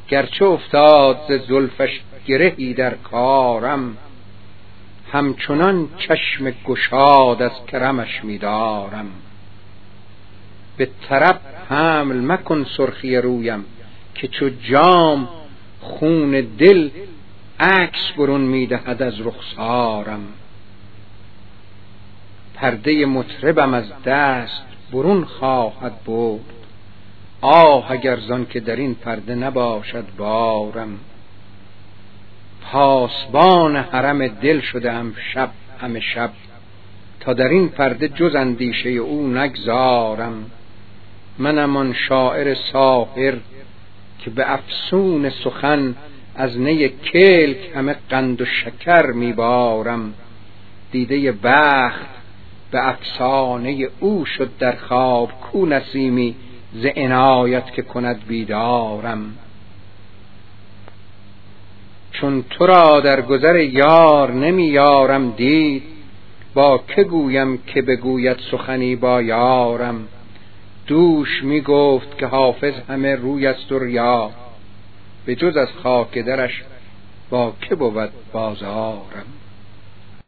گرچه افتاد ز زلفش گرهی در کارم، همچنان چشم گشاد از کرمش می‌دارم. به طرب حمل مکن سرخی رویم، که چو جام خون دل عکس برون می‌دهد از رخسارم. پرده مطربم از دست برون خواهد برد، آه اگر زان که در این پرده نباشد بارم. پاسبان حرم دل شدم شب همه شب، تا در این پرده جز اندیشه او نگذارم. منم آن شاعر ساحر که به افسون سخن از نی کلک همه قند و شکر میبارم. دیده بخت به افسانه او شد در خواب، کو نسیمی ز عنایت که کند بیدارم. چون تو را در گذر یار نمی یارم دید، با که گویم که بگوید سخنی با یارم. دوش می گفت که حافظ همه روی است و ریا، به جز از خاک درش با که بود بازارم.